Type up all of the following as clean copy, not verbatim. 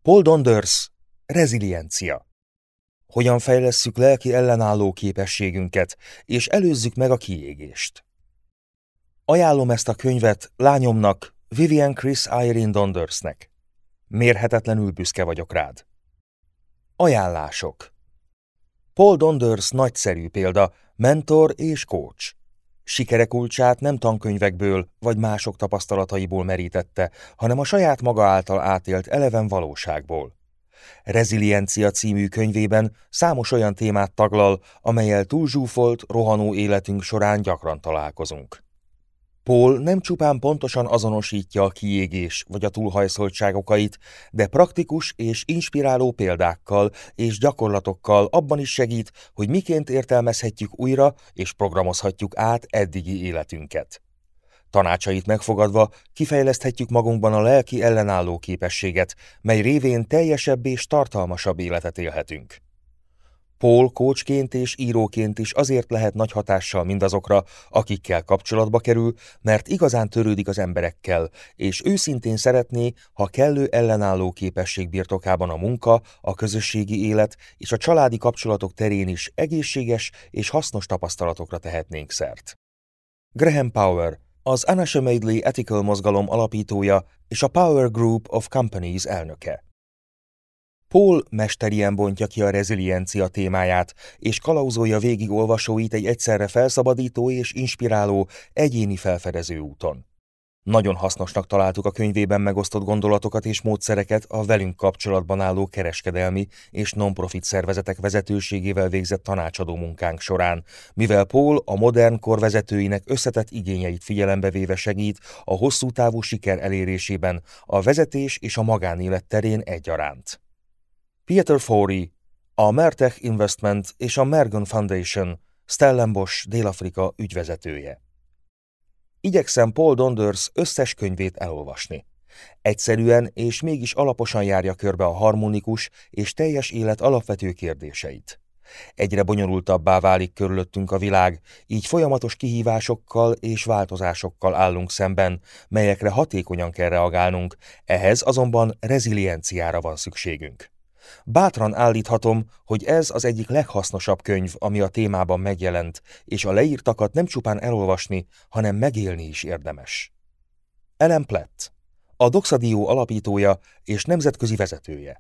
Paul Donders, reziliencia. Hogyan fejlesszük lelki ellenálló képességünket, és előzzük meg a kiégést. Ajánlom ezt a könyvet lányomnak, Vivian Chris Irene Dondersnek. Mérhetetlenül büszke vagyok rád. Ajánlások. Paul Donders nagyszerű példa, mentor és coach. Sikere kulcsát nem tankönyvekből vagy mások tapasztalataiból merítette, hanem a saját maga által átélt eleven valóságból. Reziliencia című könyvében számos olyan témát taglal, amellyel túlzsúfolt, rohanó életünk során gyakran találkozunk. Paul nem csupán pontosan azonosítja a kiégés vagy a túlhajszoltság okait, de praktikus és inspiráló példákkal és gyakorlatokkal abban is segít, hogy miként értelmezhetjük újra és programozhatjuk át eddigi életünket. Tanácsait megfogadva kifejleszthetjük magunkban a lelki ellenálló képességet, mely révén teljesebb és tartalmasabb életet élhetünk. Paul coachként és íróként is azért lehet nagy hatással mindazokra, akikkel kapcsolatba kerül, mert igazán törődik az emberekkel, és őszintén szeretné, ha kellő ellenálló képesség birtokában a munka, a közösségi élet és a családi kapcsolatok terén is egészséges és hasznos tapasztalatokra tehetnénk szert. Graham Power, az Unashamedly Ethical mozgalom alapítója és a Power Group of Companies elnöke. Paul mesterien bontja ki a reziliencia témáját, és kalauzolja végig olvasóit egy egyszerre felszabadító és inspiráló, egyéni felfedező úton. Nagyon hasznosnak találtuk a könyvében megosztott gondolatokat és módszereket a velünk kapcsolatban álló kereskedelmi és non-profit szervezetek vezetőségével végzett tanácsadó munkánk során, mivel Paul a modern kor vezetőinek összetett igényeit figyelembe véve segít a hosszú távú siker elérésében a vezetés és a magánélet terén egyaránt. Peter Fourie, a Mertech Investment és a Mergon Foundation, Stellenbosch, Dél-Afrika ügyvezetője. Igyekszem Paul Donders összes könyvét elolvasni. Egyszerűen és mégis alaposan járja körbe a harmonikus és teljes élet alapvető kérdéseit. Egyre bonyolultabbá válik körülöttünk a világ, így folyamatos kihívásokkal és változásokkal állunk szemben, melyekre hatékonyan kell reagálnunk, ehhez azonban rezilienciára van szükségünk. Bátran állíthatom, hogy ez az egyik leghasznosabb könyv, ami a témában megjelent, és a leírtakat nem csupán elolvasni, hanem megélni is érdemes. Ellen Platt, a Doxadio alapítója és nemzetközi vezetője.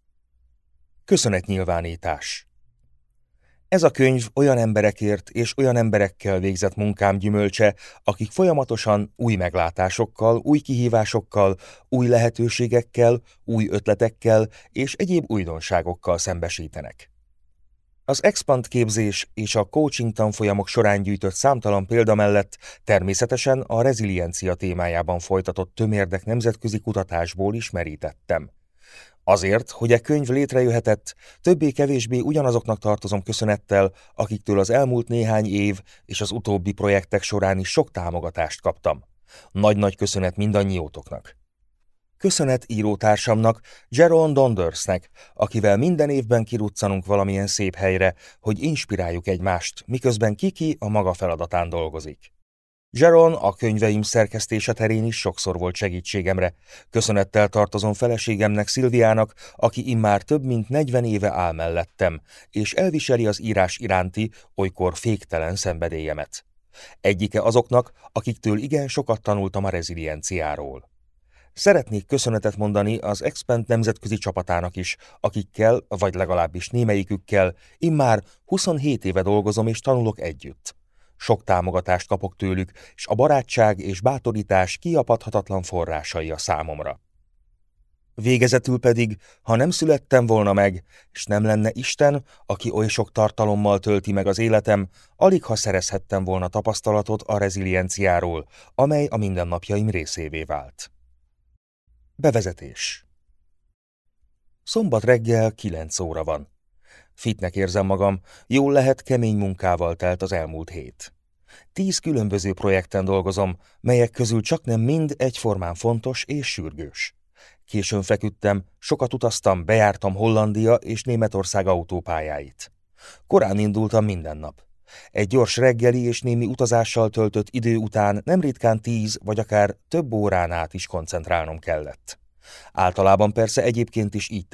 Köszönetnyilvánítás. Ez a könyv olyan emberekért és olyan emberekkel végzett munkám gyümölcse, akik folyamatosan új meglátásokkal, új kihívásokkal, új lehetőségekkel, új ötletekkel és egyéb újdonságokkal szembesítenek. Az Expand képzés és a coaching tanfolyamok során gyűjtött számtalan példa mellett természetesen a reziliencia témájában folytatott tömérdek nemzetközi kutatásból is merítettem. Azért, hogy e könyv létrejöhetett, többé-kevésbé ugyanazoknak tartozom köszönettel, akiktől az elmúlt néhány év és az utóbbi projektek során is sok támogatást kaptam. Nagy-nagy köszönet mindannyiótoknak. Köszönet írótársamnak, Jeroen Dondersnek, akivel minden évben kiruccanunk valamilyen szép helyre, hogy inspiráljuk egymást, miközben Kiki a maga feladatán dolgozik. Jeroen a könyveim szerkesztése terén is sokszor volt segítségemre. Köszönettel tartozom feleségemnek, Szilviának, aki immár több mint 40 éve áll mellettem, és elviseli az írás iránti, olykor féktelen szenvedélyemet. Egyike azoknak, akiktől igen sokat tanultam a rezilienciáról. Szeretnék köszönetet mondani az Expand nemzetközi csapatának is, akikkel, vagy legalábbis némelyikükkel immár 27 éve dolgozom és tanulok együtt. Sok támogatást kapok tőlük, és a barátság és bátorítás kiapadhatatlan forrásai a számomra. Végezetül pedig, ha nem születtem volna meg, és nem lenne Isten, aki oly sok tartalommal tölti meg az életem, aligha szerezhettem volna tapasztalatot a rezilienciáról, amely a mindennapjaim részévé vált. Bevezetés. Szombat reggel 9 óra van. Fitnek érzem magam, jól lehet kemény munkával telt az elmúlt hét. 10 különböző projekten dolgozom, melyek közül csaknem mind egyformán fontos és sürgős. Későn feküdtem, sokat utaztam, bejártam Hollandia és Németország autópályáit. Korán indultam minden nap. Egy gyors reggeli és némi utazással töltött idő után nem ritkán 10 vagy akár több órán át is koncentrálnom kellett. Általában persze egyébként is így